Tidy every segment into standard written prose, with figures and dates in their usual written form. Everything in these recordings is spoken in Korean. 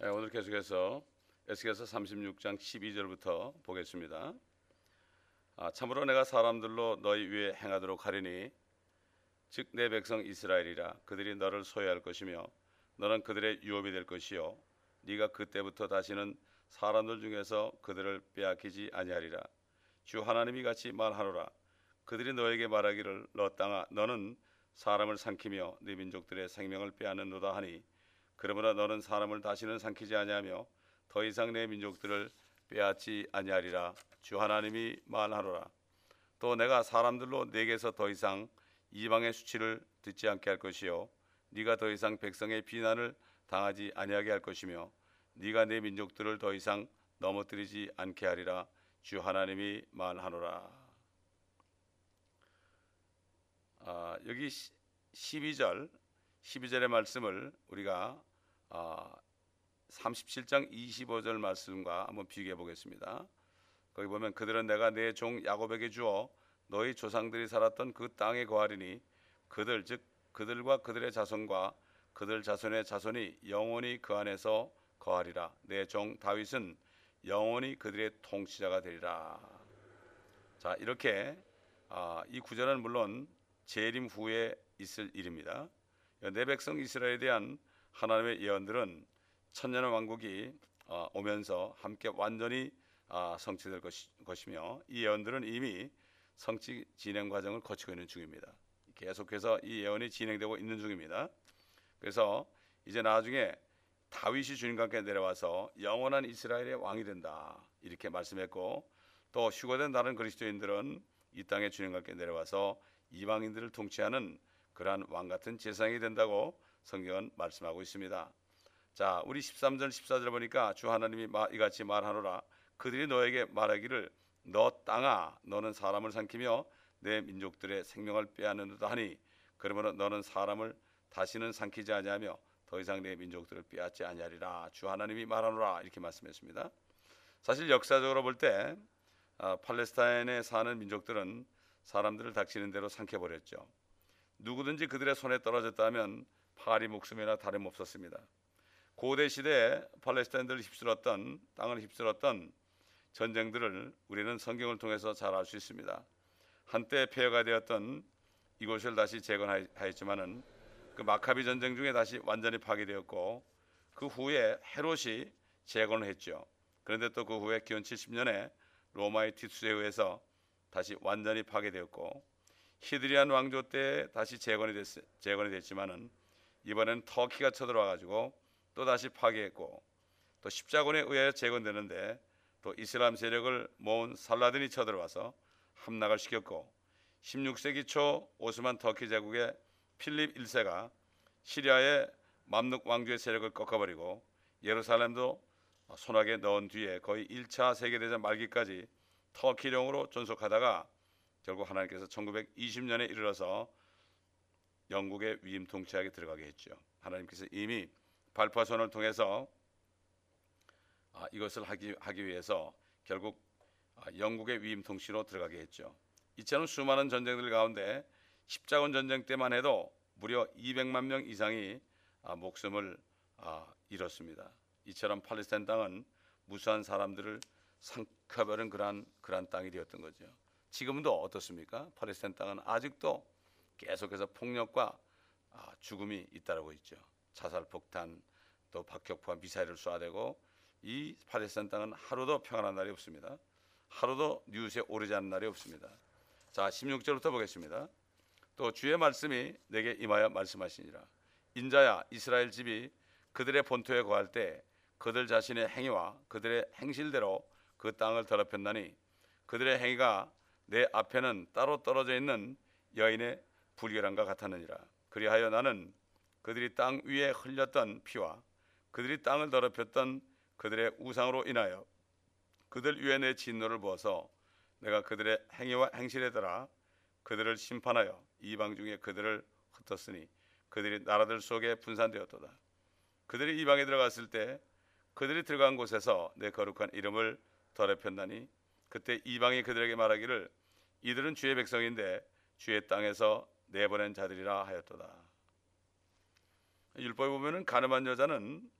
오늘 계속해서 에스겔서 36장 12절부터 보겠습니다. 참으로 내가 사람들로 너희 위에 행하도록 하리니 즉 내 백성 이스라엘이라. 그들이 너를 소유할 것이며 너는 그들의 유업이 될 것이요 네가 그때부터 다시는 사람들 중에서 그들을 빼앗기지 아니하리라. 주 하나님이 같이 말하노라. 그들이 너에게 말하기를 너는 사람을 삼키며 네 민족들의 생명을 빼앗는도다 하니 그러므로 너는 사람을 다시는 삼키지 아니하며 더 이상 내 민족들을 빼앗지 아니하리라. 주 하나님이 말하노라. 또 내가 사람들로 네게서 더 이상 이방의 수치를 듣지 않게 할 것이요 네가 더 이상 백성의 비난을 당하지 아니하게 할 것이며 네가 내 민족들을 더 이상 넘어뜨리지 않게 하리라. 주 하나님이 말하노라. 여기 12절의 말씀을 우리가 37장 25절 말씀과 한번 비교해 보겠습니다. 거기 보면 그들은 내가 내 종 야곱에게 주어 너희 조상들이 살았던 그 땅에 거하리니 그들 즉 그들과 그들의 자손과 그들 자손의 자손이 영원히 그 안에서 거하리라. 내 종 다윗은 영원히 그들의 통치자가 되리라. 자, 이렇게 이 구절은 물론 재림 후에 있을 일입니다. 내 백성 이스라엘에 대한 하나님의 예언들은 천년 왕국이 오면서 함께 완전히 성취될 것이며 이 예언들은 이미 성취 진행 과정을 거치고 있는 중입니다. 계속해서 이 예언이 진행되고 있는 중입니다. 그래서 이제 나중에 다윗이 주님과 함께 내려와서 영원한 이스라엘의 왕이 된다 이렇게 말씀했고, 또 휴거된 다른 그리스도인들은 이 땅에 주님과 함께 내려와서 이방인들을 통치하는 그러한 왕 같은 제사장이 된다고 성경은 말씀하고 있습니다. 자, 우리 13절 14절 보니까 주 하나님이 이같이 말하노라. 그들이 너에게 말하기를 너 땅아 너는 사람을 삼키며 내 민족들의 생명을 빼앗는다 하니 그러므로 너는 사람을 다시는 삼키지 아니하며 더 이상 내 민족들을 빼앗지 아니하리라. 주 하나님이 말하노라 이렇게 말씀했습니다. 사실 역사적으로 볼 때 팔레스타인에 사는 민족들은 사람들을 닥치는 대로 삼켜버렸죠. 누구든지 그들의 손에 떨어졌다면 파리 목숨이나 다름없었습니다. 고대 시대에 팔레스타인들을 땅을 휩쓸었던 전쟁들을 우리는 성경을 통해서 잘 알 수 있습니다. 한때 폐허가 되었던 이곳을 다시 재건하였지만은 그 마카비 전쟁 중에 다시 완전히 파괴되었고 그 후에 헤롯이 재건을 했죠. 그런데 또 그 후에 기원 70년에 로마의 티투스에 의해서 다시 완전히 파괴되었고 히드리안 왕조 때 다시 재건이 됐지만은 이번에는 터키가 쳐들어와 가지고 또 다시 파괴했고 또 십자군에 의하여 재건되는데 또 이슬람 세력을 모은 살라딘이 쳐들어와서 함락을 시켰고 16세기 초 오스만 터키 제국의 필립 1세가 시리아의 맘룩 왕조의 세력을 꺾어버리고 예루살렘도 손아귀에 넣은 뒤에 거의 1차 세계대전 말기까지 터키령으로 존속하다가 결국 하나님께서 1920년에 이르러서 영국의 위임 통치하게 들어가게 했죠. 하나님께서 이미 발파손을 통해서 이것을 하기 위해서 결국 영국의 위임 통치로 들어가게 했죠. 이처럼 수많은 전쟁들 가운데 십자군 전쟁 때만 해도 무려 200만 명 이상이 목숨을 잃었습니다. 이처럼 팔레스타인 땅은 무수한 사람들을 삼켜버린 그러한 땅이 되었던 거죠. 지금도 어떻습니까? 팔레스타인 땅은 아직도 계속해서 폭력과 죽음이 잇따르고 있죠. 자살 폭탄 또 박격포와 미사일을 쏴대고 이 팔레스타인 땅은 하루도 평안한 날이 없습니다. 하루도 뉴스에 오르지 않는 날이 없습니다. 자, 16절부터 보겠습니다. 또 주의 말씀이 내게 임하여 말씀하시니라. 인자야, 이스라엘 집이 그들의 본토에 거할 때 그들 자신의 행위와 그들의 행실대로 그 땅을 더럽혔나니 그들의 행위가 내 앞에는 따로 떨어져 있는 여인의 불결함과 같았느니라. 그리하여 나는 그들이 땅 위에 흘렸던 피와 그들이 땅을 더럽혔던 그들의 우상으로 인하여 그들 위에 내 진노를 부어서 내가 그들의 행위와 행실에 따라 그들을 심판하여 이방 중에 그들을 흩었으니 그들이 나라들 속에 분산되었도다. 그들이 이방에 들어갔을 때 그들이 들어간 곳에서 내 거룩한 이름을 더럽혔나니 그때 이방이 그들에게 말하기를 이들은 주의 백성인데 주의 땅에서 내보낸 자들이라 하였도다. 율법에 보면은 가늠한 여자는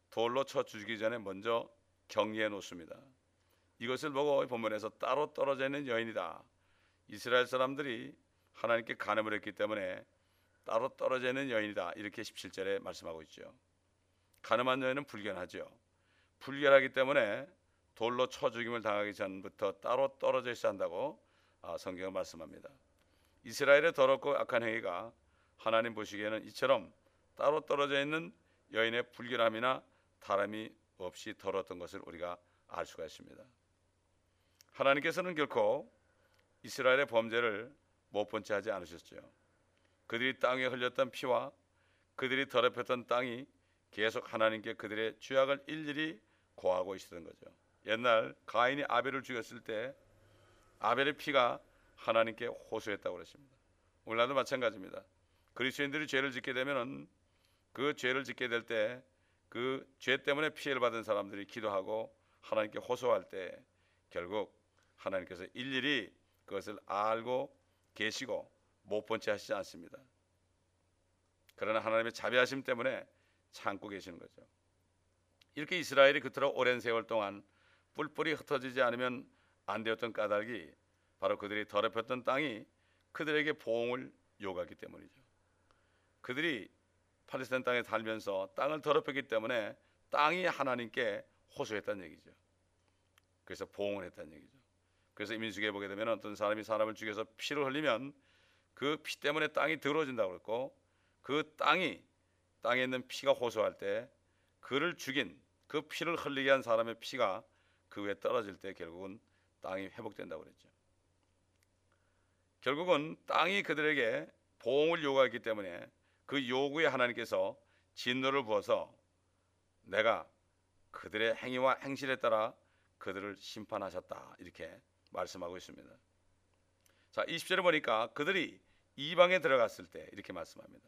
돌로 쳐 죽이기 전에 먼저 격리해 놓습니다. 이것을 보고 본문에서 따로 떨어져 있는 여인이다. 이스라엘 사람들이 하나님께 간음을 했기 때문에 따로 떨어져 있는 여인이다. 이렇게 17절에 말씀하고 있죠. 간음한 여인은 불결하죠. 불결하기 때문에 돌로 쳐 죽임을 당하기 전부터 따로 떨어져 있어야 한다고 성경은 말씀합니다. 이스라엘의 더럽고 악한 행위가 하나님 보시기에는 이처럼 따로 떨어져 있는 여인의 불결함이나 다름이 없이 더러웠던 것을 우리가 알 수가 있습니다. 하나님께서는 결코 이스라엘의 범죄를 못 본 채 하지 않으셨죠. 그들이 땅에 흘렸던 피와 그들이 더럽혔던 땅이 계속 하나님께 그들의 죄악을 일일이 고하고 있었던 거죠. 옛날 가인이 아벨을 죽였을 때 아벨의 피가 하나님께 호소했다고 그랬습니다. 오늘날도 마찬가지입니다. 그리스도인들이 죄를 짓게 되면은 그 죄를 짓게 될 때 그 죄 때문에 피해를 받은 사람들이 기도하고 하나님께 호소할 때 결국 하나님께서 일일이 그것을 알고 계시고 못 본 채 하시지 않습니다. 그러나 하나님의 자비하심 때문에 참고 계시는 거죠. 이렇게 이스라엘이 그토록 오랜 세월 동안 뿔뿔이 흩어지지 않으면 안 되었던 까닭이 바로 그들이 더럽혔던 땅이 그들에게 보응을 요구하기 때문이죠. 그들이 팔레스타인 땅에 살면서 땅을 더럽혔기 때문에 땅이 하나님께 호소했다는 얘기죠. 그래서 보응을 했다는 얘기죠. 그래서 민수기에 보게 되면 어떤 사람이 사람을 죽여서 피를 흘리면 그 피 때문에 땅이 더러워진다고 그랬고, 그 땅에 있는 피가 호소할 때 그를 죽인 그 피를 흘리게 한 사람의 피가 그 위에 떨어질 때 결국은 땅이 회복된다고 그랬죠. 결국은 땅이 그들에게 보응을 요구했기 때문에 그 요구에 하나님께서 진노를 부어서 내가 그들의 행위와 행실에 따라 그들을 심판하셨다, 이렇게 말씀하고 있습니다. 자, 20절에 보니까 그들이 이방에 들어갔을 때 이렇게 말씀합니다.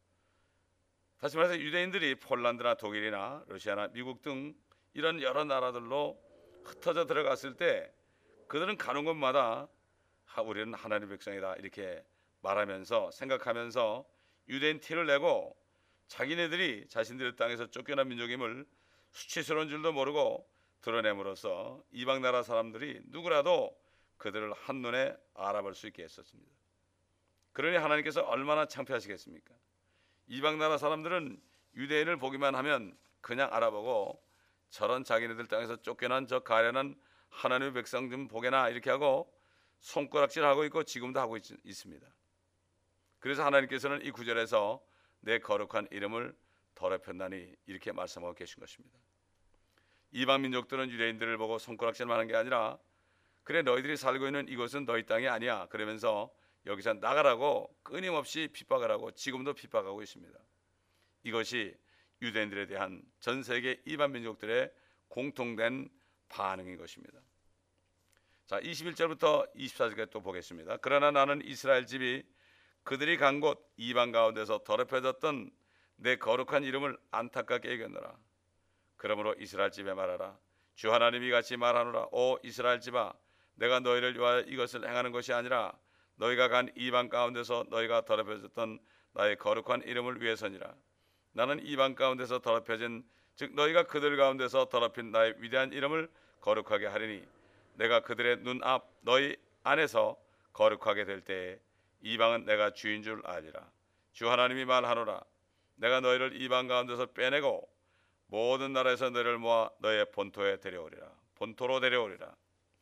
다시 말해서 유대인들이 폴란드나 독일이나 러시아나 미국 등 이런 여러 나라들로 흩어져 들어갔을 때 그들은 가는 곳마다 우리는 하나님의 백성이다 이렇게 말하면서 생각하면서 유대인 티를 내고 자기네들이 자신들의 땅에서 쫓겨난 민족임을 수치스러운 줄도 모르고 드러냄으로써 이방 나라 사람들이 누구라도 그들을 한눈에 알아볼 수 있게 했었습니다. 그러니 하나님께서 얼마나 창피하시겠습니까? 이방 나라 사람들은 유대인을 보기만 하면 그냥 알아보고 저런 자기네들 땅에서 쫓겨난 저 가련한 하나님의 백성 좀 보게나 이렇게 하고 손가락질하고 있고 지금도 하고 있습니다. 그래서 하나님께서는 이 구절에서 내 거룩한 이름을 더럽혔나니 이렇게 말씀하고 계신 것입니다. 이방 민족들은 유대인들을 보고 손가락질만 하는 게 아니라 그래 너희들이 살고 있는 이곳은 너희 땅이 아니야 그러면서 여기서 나가라고 끊임없이 핍박을 하고 지금도 핍박하고 있습니다. 이것이 유대인들에 대한 전 세계 이방 민족들의 공통된 반응인 것입니다. 자, 21절부터 24절까지 또 보겠습니다. 그러나 나는 이스라엘 집이 그들이 간 곳 이방 가운데서 더럽혀졌던 내 거룩한 이름을 안타깝게 여겼노라. 그러므로 이스라엘 집에 말하라. 주 하나님이 같이 말하노라. 오 이스라엘 집아, 내가 너희를 위하여 이것을 행하는 것이 아니라 너희가 간 이방 가운데서 너희가 더럽혀졌던 나의 거룩한 이름을 위해서니라. 나는 이방 가운데서 더럽혀진 즉 너희가 그들 가운데서 더럽힌 나의 위대한 이름을 거룩하게 하리니 내가 그들의 눈앞 너희 안에서 거룩하게 될 때에 이방은 내가 주인 줄 알리라. 주 하나님이 말하노라. 내가 너희를 이방 가운데서 빼내고 모든 나라에서 너희를 모아 너의 본토에 데려오리라. 본토로 데려오리라.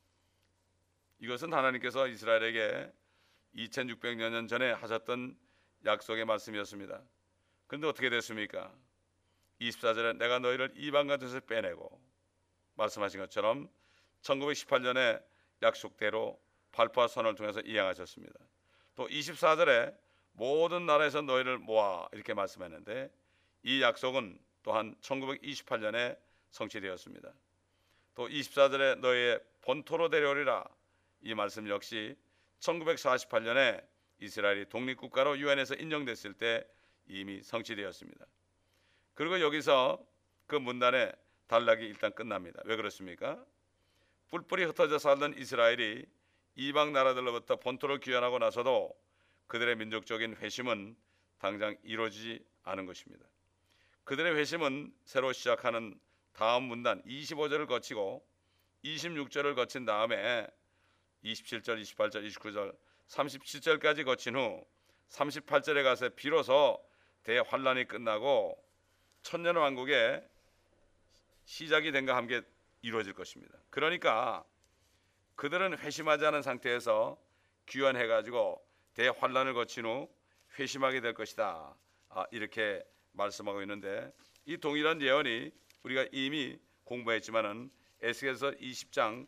이것은 하나님께서 이스라엘에게 2600여 년 전에 하셨던 약속의 말씀이었습니다. 그런데 어떻게 됐습니까? 24절에 내가 너희를 이방 가운데서 빼내고 말씀하신 것처럼 1918년에 약속대로 발포와 선언을 통해서 이행하셨습니다. 또 24절에 모든 나라에서 너희를 모아 이렇게 말씀했는데 이 약속은 또한 1928년에 성취되었습니다. 또 24절에 너희의 본토로 데려오리라 이 말씀 역시 1948년에 이스라엘이 독립국가로 유엔에서 인정됐을 때 이미 성취되었습니다. 그리고 여기서 그 문단의 단락이 일단 끝납니다. 왜 그렇습니까? 뿔뿔이 흩어져 살던 이스라엘이 이방 나라들로부터 본토를 귀환하고 나서도 그들의 민족적인 회심은 당장 이루어지지 않은 것입니다. 그들의 회심은 새로 시작하는 다음 문단 25절을 거치고 26절을 거친 다음에 27절, 28절, 29절, 37절까지 거친 후 38절에 가서 비로소 대환란이 끝나고 천년왕국의 시작이 된과 함께 이루어질 것입니다. 그러니까 그들은 회심하지 않은 상태에서 귀환해가지고 대환란을 거친 후 회심하게 될 것이다. 이렇게 말씀하고 있는데, 이 동일한 예언이 우리가 이미 공부했지만은 에스겔서 20장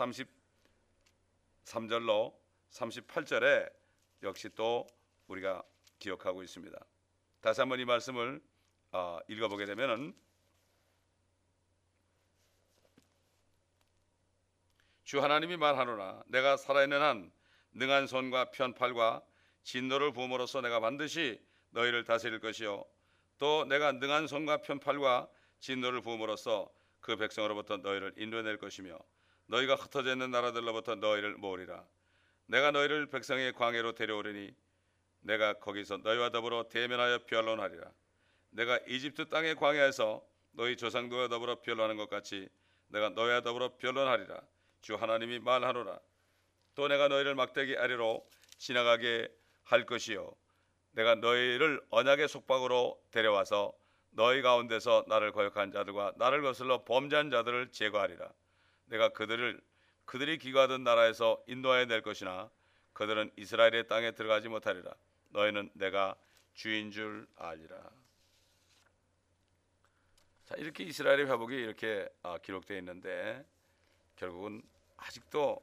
33절로 38절에 역시 또 우리가 기억하고 있습니다. 다시 한번 이 말씀을 읽어보게 되면은, 주 하나님이 말하노라. 내가 살아있는 한 능한 손과 편팔과 진노를 부음으로써 내가 반드시 너희를 다스릴 것이요, 또 내가 능한 손과 편팔과 진노를 부음으로써 그 백성으로부터 너희를 인도해낼 것이며 너희가 흩어져 있는 나라들로부터 너희를 모으리라. 내가 너희를 백성의 광야로 데려오리니 내가 거기서 너희와 더불어 대면하여 변론하리라. 내가 이집트 땅의 광야에서 너희 조상들과 더불어 변론하는 것 같이 내가 너희와 더불어 변론하리라. 주 하나님이 말하노라. 또 내가 너희를 막대기 아래로 지나가게 할 것이요, 내가 너희를 언약의 속박으로 데려와서 너희 가운데서 나를 거역한 자들과 나를 거슬러 범죄한 자들을 제거하리라. 내가 그들이 기거하던 나라에서 인도하여 낼 것이나 그들은 이스라엘의 땅에 들어가지 못하리라. 너희는 내가 주인 줄 알리라. 자, 이렇게 이스라엘의 회복이 이렇게 기록되어 있는데, 결국은 아직도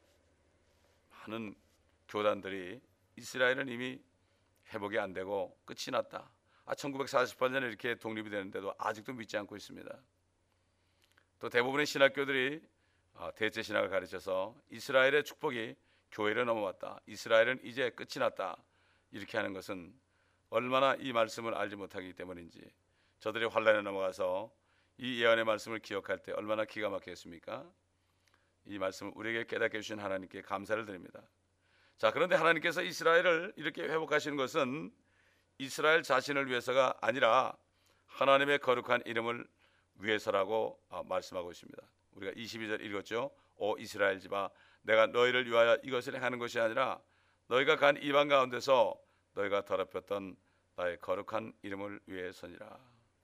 많은 교단들이 이스라엘은 이미 회복이 안 되고 끝이 났다. 1948년에 이렇게 독립이 되는데도 아직도 믿지 않고 있습니다. 또 대부분의 신학교들이 대체 신학을 가르쳐서 이스라엘의 축복이 교회로 넘어왔다, 이스라엘은 이제 끝이 났다, 이렇게 하는 것은 얼마나 이 말씀을 알지 못하기 때문인지, 저들이 환란에 넘어가서 이 예언의 말씀을 기억할 때 얼마나 기가 막히겠습니까? 이 말씀을 우리에게 깨닫게 해주신 하나님께 감사를 드립니다. 자, 그런데 하나님께서 이스라엘을 이렇게 회복하시는 것은 이스라엘 자신을 위해서가 아니라 하나님의 거룩한 이름을 위해서라고 말씀하고 있습니다. 우리가 22절 읽었죠. 오 이스라엘 집아, 내가 너희를 위하여 이것을 행하는 것이 아니라 너희가 간 이방 가운데서 너희가 더럽혔던 나의 거룩한 이름을 위해서니라.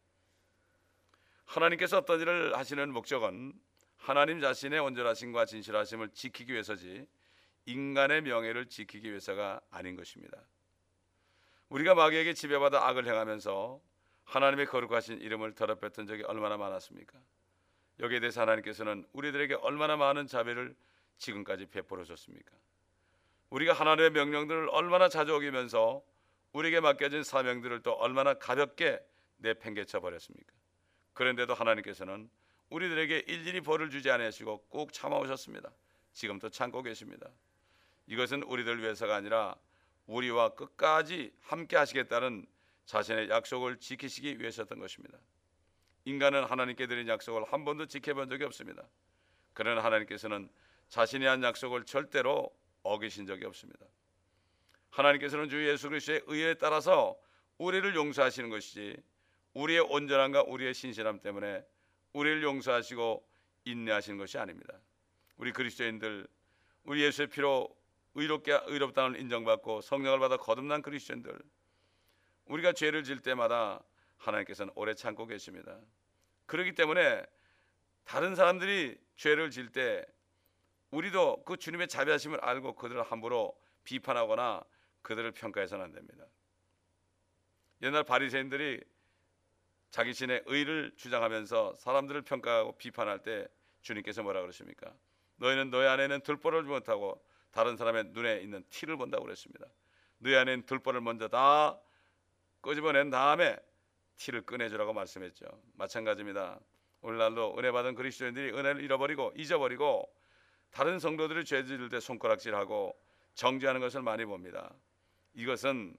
하나님께서 어떤 일을 하시는 목적은 하나님 자신의 온전하심과 진실하심을 지키기 위해서지 인간의 명예를 지키기 위해서가 아닌 것입니다. 우리가 마귀에게 지배받아 악을 행하면서 하나님의 거룩하신 이름을 더럽혔던 적이 얼마나 많았습니까? 여기에 대해서 하나님께서는 우리들에게 얼마나 많은 자비를 지금까지 베풀어 줬습니까? 우리가 하나님의 명령들을 얼마나 자주 어기면서 우리에게 맡겨진 사명들을 또 얼마나 가볍게 내팽개쳐 버렸습니까? 그런데도 하나님께서는 우리들에게 일일이 벌을 주지 않으시고 꼭 참아오셨습니다. 지금도 참고 계십니다. 이것은 우리들 위해서가 아니라 우리와 끝까지 함께 하시겠다는 자신의 약속을 지키시기 위해서였던 것입니다. 인간은 하나님께 드린 약속을 한 번도 지켜본 적이 없습니다. 그러나 하나님께서는 자신이 한 약속을 절대로 어기신 적이 없습니다. 하나님께서는 주 예수 그리스도의 의에 따라서 우리를 용서하시는 것이지 우리의 온전함과 우리의 신실함 때문에 우리를 용서하시고 인내하시는 것이 아닙니다. 우리 그리스도인들, 우리 예수의 피로 의롭다는 인정받고 성령을 받아 거듭난 그리스도인들, 우리가 죄를 질 때마다 하나님께서는 오래 참고 계십니다. 그렇기 때문에 다른 사람들이 죄를 질 때 우리도 그 주님의 자비하심을 알고 그들을 함부로 비판하거나 그들을 평가해서는 안 됩니다. 옛날 바리새인들이 자기 신의 의를 주장하면서 사람들을 평가하고 비판할 때 주님께서 뭐라 그러십니까? 너희는 너희 안에는 들보를 못하고 다른 사람의 눈에 있는 티를 본다고 그랬습니다. 너희 안에 있는 들보를 먼저 다 끄집어낸 다음에 티를 꺼내주라고 말씀했죠. 마찬가지입니다. 오늘날도 은혜 받은 그리스도인들이 은혜를 잊어버리고 다른 성도들이 죄 지을 때 손가락질하고 정죄하는 것을 많이 봅니다. 이것은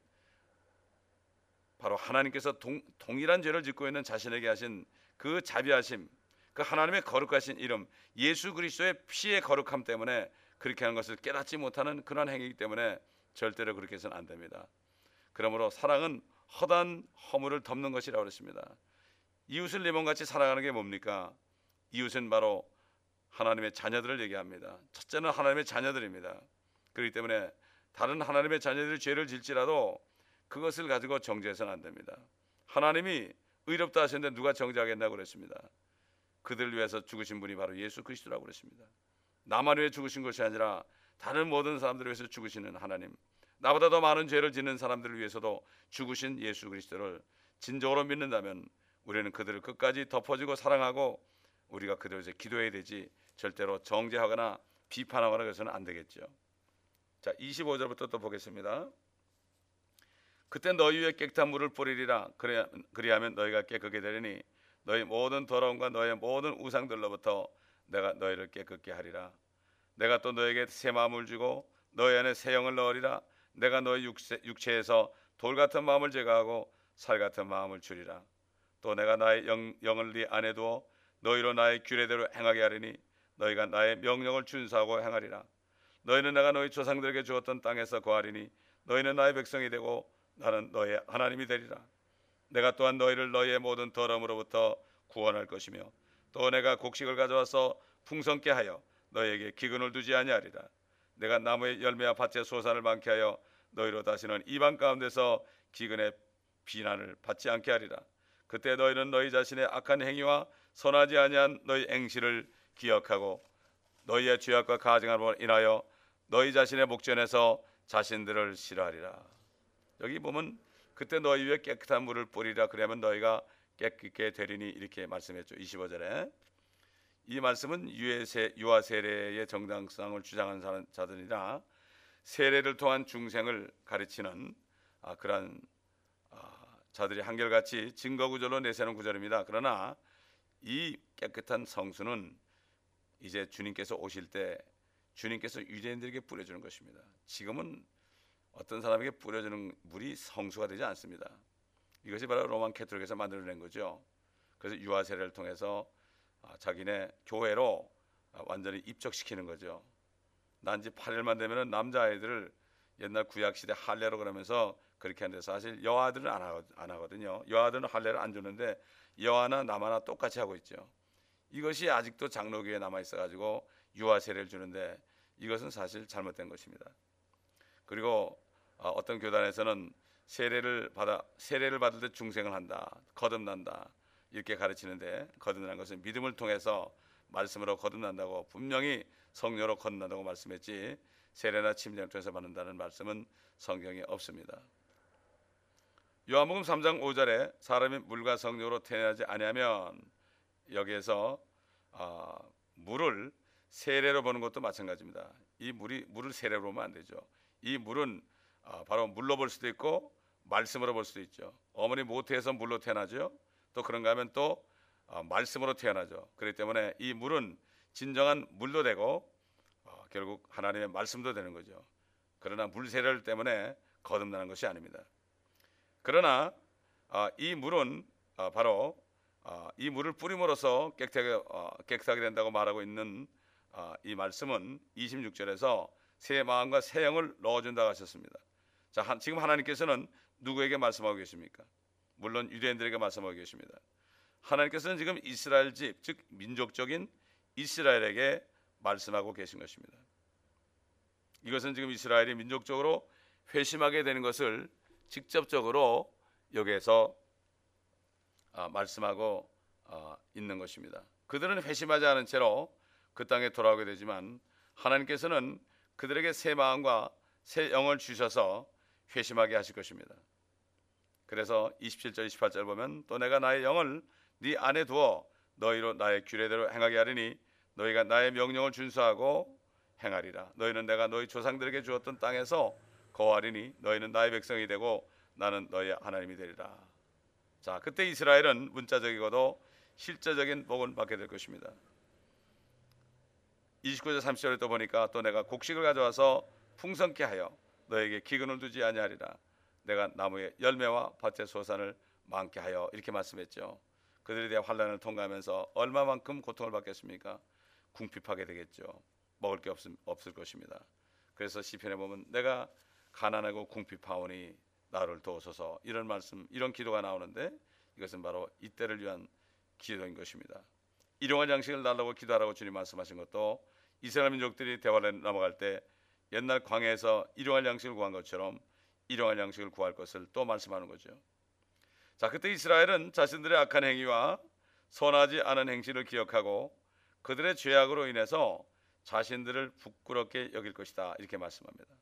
바로 하나님께서 동일한 죄를 짓고 있는 자신에게 하신 그 자비하심, 그 하나님의 거룩하신 이름, 예수 그리스도의 피의 거룩함 때문에 그렇게 하는 것을 깨닫지 못하는 그런 행위이기 때문에 절대로 그렇게 해서는 안 됩니다. 그러므로 사랑은 허다한 허물을 덮는 것이라고 그랬습니다. 이웃을 내 몸같이 사랑하는 게 뭡니까? 이웃은 바로 하나님의 자녀들을 얘기합니다. 첫째는 하나님의 자녀들입니다. 그렇기 때문에 다른 하나님의 자녀들이 죄를 질지라도 그것을 가지고 정죄해서는 안 됩니다. 하나님이 의롭다 하셨는데 누가 정죄하겠냐고 그랬습니다. 그들을 위해서 죽으신 분이 바로 예수 그리스도라고 그랬습니다. 나만 위해 죽으신 것이 아니라 다른 모든 사람들을 위해서 죽으시는 하나님, 나보다 더 많은 죄를 짓는 사람들을 위해서도 죽으신 예수 그리스도를 진정으로 믿는다면 우리는 그들을 끝까지 덮어주고 사랑하고 우리가 그들을 위해서 기도해야 되지, 절대로 정죄하거나 비판하거나 그래서는 안 되겠죠. 자, 25절부터 또 보겠습니다. 그때 너희 위에 깨끗한 물을 뿌리리라. 그리하면 너희가 깨끗게 되리니 너희 모든 더러움과 너희 모든 우상들로부터 내가 너희를 깨끗게 하리라. 내가 또 너에게 새 마음을 주고 너희 안에 새 영을 넣으리라. 내가 너희 육체에서 돌 같은 마음을 제거하고 살 같은 마음을 주리라. 또 내가 나의 영을 네 안에 두어 너희로 나의 규례대로 행하게 하리니 너희가 나의 명령을 준수하고 행하리라. 너희는 내가 너희 조상들에게 주었던 땅에서 거하리니 너희는 나의 백성이 되고 나는 너희의 하나님이 되리라. 내가 또한 너희를 너희의 모든 더러움으로부터 구원할 것이며 또 내가 곡식을 가져와서 풍성케 하여 너희에게 기근을 두지 아니하리라. 내가 나무의 열매와 밭의 소산을 많게 하여 너희로 다시는 이방 가운데서 기근의 비난을 받지 않게 하리라. 그때 너희는 너희 자신의 악한 행위와 선하지 아니한 너희 행실을 기억하고 너희의 죄악과 가증함으로 인하여 너희 자신의 목전에서 자신들을 싫어하리라. 여기 보면 그때 너희 위에 깨끗한 물을 뿌리라. 그러면 너희가 깨끗게 되리니 이렇게 말씀했죠. 25절에 이 말씀은 유아 세례의 정당성을 주장하는 자들이나 세례를 통한 중생을 가르치는 그러한 자들이 한결같이 증거 구절로 내세우는 구절입니다. 그러나 이 깨끗한 성수는 이제 주님께서 오실 때 주님께서 유대인들에게 뿌려주는 것입니다. 지금은 어떤 사람에게 뿌려주는 물이 성수가 되지 않습니다. 이것이 바로 로만 캐톨릭에서 만들어낸 거죠. 그래서 유아 세례를 통해서 자기네 교회로 완전히 입적시키는 거죠. 난지 8일만 되면 남자아이들을 옛날 구약시대 할례로 그러면서 그렇게 하는데 사실 여아들은 안 하거든요. 여아들은 할례를 안 주는데 여아나 남아나 똑같이 하고 있죠. 이것이 아직도 장로교에 남아 있어가지고 유아 세례를 주는데 이것은 사실 잘못된 것입니다. 그리고 어떤 교단에서는 세례를 받을 때 중생을 한다, 거듭난다 이렇게 가르치는데 거듭난 것은 믿음을 통해서 말씀으로 거듭난다고 분명히 성령으로 거듭난다고 말씀했지 세례나 침례를 통해서 받는다는 말씀은 성경에 없습니다. 요한복음 3장 5절에 사람이 물과 성령으로 태어나지 아니하면 여기에서 물을 세례로 보는 것도 마찬가지입니다. 이 물을 세례로 보면 안 되죠. 이 물은 바로 물로 볼 수도 있고 말씀으로 볼 수도 있죠. 어머니 모태에서 물로 태어나죠. 또 그런가 하면 또 말씀으로 태어나죠. 그렇기 때문에 이 물은 진정한 물도 되고 결국 하나님의 말씀도 되는 거죠. 그러나 물 세례를 때문에 거듭나는 것이 아닙니다. 그러나 이 물은 바로 이 물을 뿌림으로써 깨끗하게 된다고 말하고 있는 이 말씀은 26절에서 새 마음과 새 영을 넣어준다고 하셨습니다. 자, 지금 하나님께서는 누구에게 말씀하고 계십니까? 물론 유대인들에게 말씀하고 계십니다. 하나님께서는 지금 이스라엘 집, 즉 민족적인 이스라엘에게 말씀하고 계신 것입니다. 이것은 지금 이스라엘이 민족적으로 회심하게 되는 것을 직접적으로 여기에서 말씀하고 있는 것입니다. 그들은 회심하지 않은 채로 그 땅에 돌아오게 되지만 하나님께서는 그들에게 새 마음과 새 영을 주셔서 회심하게 하실 것입니다. 그래서 27절 28절 보면 또 내가 나의 영을 네 안에 두어 너희로 나의 규례대로 행하게 하리니 너희가 나의 명령을 준수하고 행하리라. 너희는 내가 너희 조상들에게 주었던 땅에서 거하리니 너희는 나의 백성이 되고 나는 너희의 하나님이 되리라. 자, 그때 이스라엘은 문자적이고도 실제적인 복을 받게 될 것입니다. 29절 30절에 또 보니까 또 내가 곡식을 가져와서 풍성케 하여 너에게 기근을 두지 아니하리라. 내가 나무의 열매와 밭의 소산을 많게 하여 이렇게 말씀했죠. 그들에 대한 환난을 통과하면서 얼마만큼 고통을 받겠습니까? 궁핍하게 되겠죠. 먹을 게 없을 것입니다. 그래서 시편에 보면 내가 가난하고 궁핍하오니 나를 도우소서 이런 말씀, 이런 기도가 나오는데 이것은 바로 이때를 위한 기도인 것입니다. 일용할 양식을 달라고 기도하라고 주님 말씀하신 것도 이스라엘 민족들이 대화를 넘어갈 때 옛날 광야에서 일용할 양식을 구한 것처럼 일용할 양식을 구할 것을 또 말씀하는 거죠. 자, 그때 이스라엘은 자신들의 악한 행위와 선하지 않은 행실을 기억하고 그들의 죄악으로 인해서 자신들을 부끄럽게 여길 것이다, 이렇게 말씀합니다.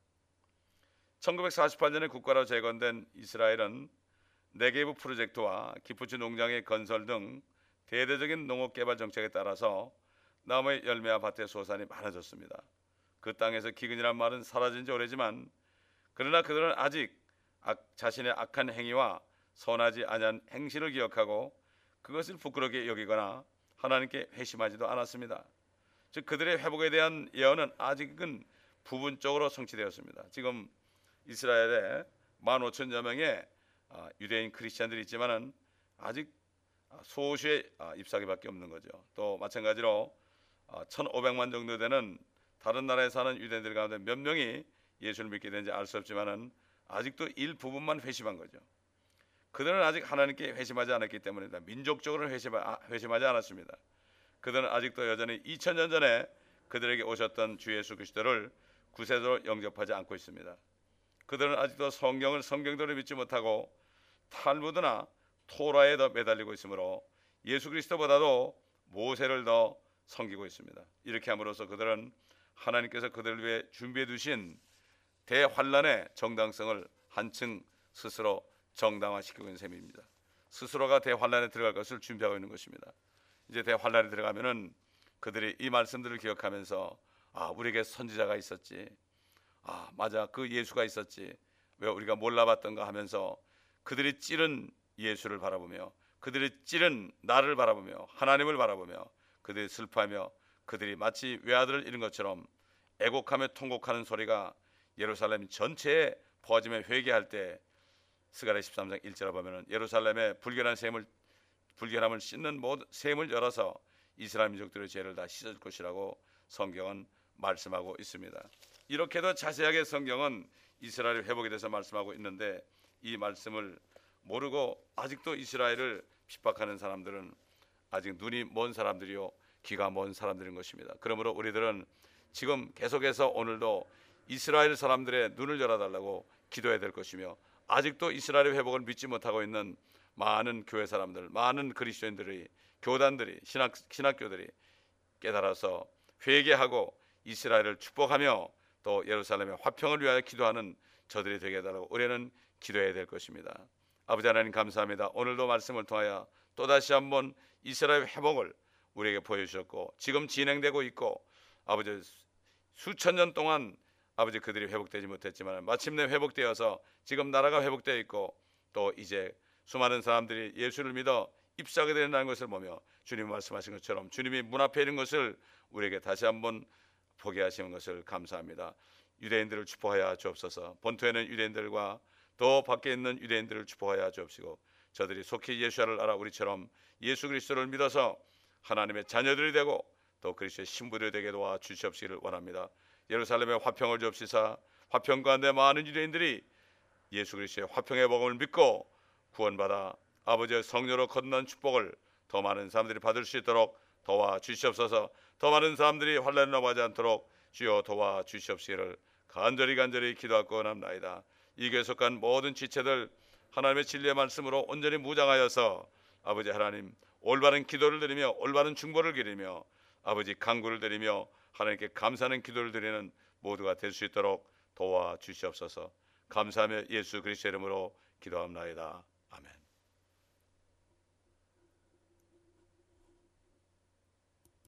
1948년에 국가로 재건된 이스라엘은 네게브 프로젝트와 기프치 농장의 건설 등 대대적인 농업개발 정책에 따라서 나무의 열매와 밭의 소산이 많아졌습니다. 그 땅에서 기근이란 말은 사라진 지 오래지만 그러나 그들은 아직 자신의 악한 행위와 선하지 않은 행실을 기억하고 그것을 부끄럽게 여기거나 하나님께 회심하지도 않았습니다. 즉 그들의 회복에 대한 예언은 아직은 부분적으로 성취되었습니다. 지금 이스라엘에 15,000여 명의 유대인 크리스찬들이 있지만은 아직 소수의 잎사귀밖에 없는 거죠. 또 마찬가지로 1,500만 정도 되는 다른 나라에 사는 유대인들 가운데 몇 명이 예수를 믿게 되는지 알 수 없지만은 아직도 일부분만 회심한 거죠. 그들은 아직 하나님께 회심하지 않았기 때문입니다. 민족적으로 회심하지 않았습니다. 그들은 아직도 여전히 2000년 전에 그들에게 오셨던 주 예수 그리스도를 구세주로 영접하지 않고 있습니다. 그들은 아직도 성경을 성경대로 믿지 못하고 탈무드나 토라에 더 매달리고 있으므로 예수 그리스도보다도 모세를 더 섬기고 있습니다. 이렇게 함으로써 그들은 하나님께서 그들을 위해 준비해 두신 대환란의 정당성을 한층 스스로 정당화시키고 있는 셈입니다. 스스로가 대환란에 들어갈 것을 준비하고 있는 것입니다. 이제 대환란에 들어가면은 그들이 이 말씀들을 기억하면서 우리에게 선지자가 있었지, 맞아, 그 예수가 있었지, 왜 우리가 몰라봤던가 하면서 그들이 찌른 예수를 바라보며 그들이 찌른 나를 바라보며 하나님을 바라보며 그들이 슬퍼하며 그들이 마치 외아들을 잃은 것처럼 애곡하며 통곡하는 소리가 예루살렘 전체에 퍼지며 회개할 때 스가랴 13장 1절에 보면은 예루살렘의 불결함을 씻는 모든 샘을 열어서 이스라엘 민족들의 죄를 다 씻을 것이라고 성경은 말씀하고 있습니다. 이렇게도 자세하게 성경은 이스라엘의 회복에 대해서 말씀하고 있는데 이 말씀을 모르고 아직도 이스라엘을 핍박하는 사람들은 아직 눈이 먼 사람들이요 귀가 먼 사람들인 것입니다. 그러므로 우리들은 지금 계속해서 오늘도 이스라엘 사람들의 눈을 열어달라고 기도해야 될 것이며 아직도 이스라엘의 회복을 믿지 못하고 있는 많은 교회 사람들, 많은 그리스도인들이, 교단들이, 신학교들이 깨달아서 회개하고 이스라엘을 축복하며 또 예루살렘의 화평을 위하여 기도하는 저들이 되게 해달라고 우리는 기도해야 될 것입니다. 아버지 하나님 감사합니다. 오늘도 말씀을 통하여 또다시 한번 이스라엘 회복을 우리에게 보여주셨고 지금 진행되고 있고 아버지 수천 년 동안 아버지 그들이 회복되지 못했지만 마침내 회복되어서 지금 나라가 회복되어 있고 또 이제 수많은 사람들이 예수를 믿어 입사하게 된다는 것을 보며 주님 말씀하신 것처럼 주님이 문 앞에 있는 것을 우리에게 다시 한번 보게 하시는 것을 감사합니다. 유대인들을 축복하여 주옵소서. 본토에는 유대인들과 더 밖에 있는 유대인들을 축복하여 주옵시고 저들이 속히 예수를 알아 우리처럼 예수 그리스도를 믿어서 하나님의 자녀들이 되고 또 그리스도의 신부들이 되게 도와 주시옵시기를 원합니다. 예루살렘의 화평을 주옵시사 화평 가운데 많은 유대인들이 예수 그리스도의 화평의 복음을 믿고 구원받아 아버지의 성령으로 거듭난 축복을 더 많은 사람들이 받을 수 있도록 도와 주시옵소서. 더 많은 사람들이 환난을 넘어가지 않도록 주여 도와 주시옵시기를 간절히 기도하고 원합나이다. 이 교회 속한 모든 지체들 하나님의 진리의 말씀으로 온전히 무장하여서 아버지 하나님 올바른 기도를 드리며 올바른 중보를 드리며 아버지 간구를 드리며 하나님께 감사하는 기도를 드리는 모두가 될 수 있도록 도와 주시옵소서. 감사하며 예수 그리스도의 이름으로 기도합나이다. 아멘.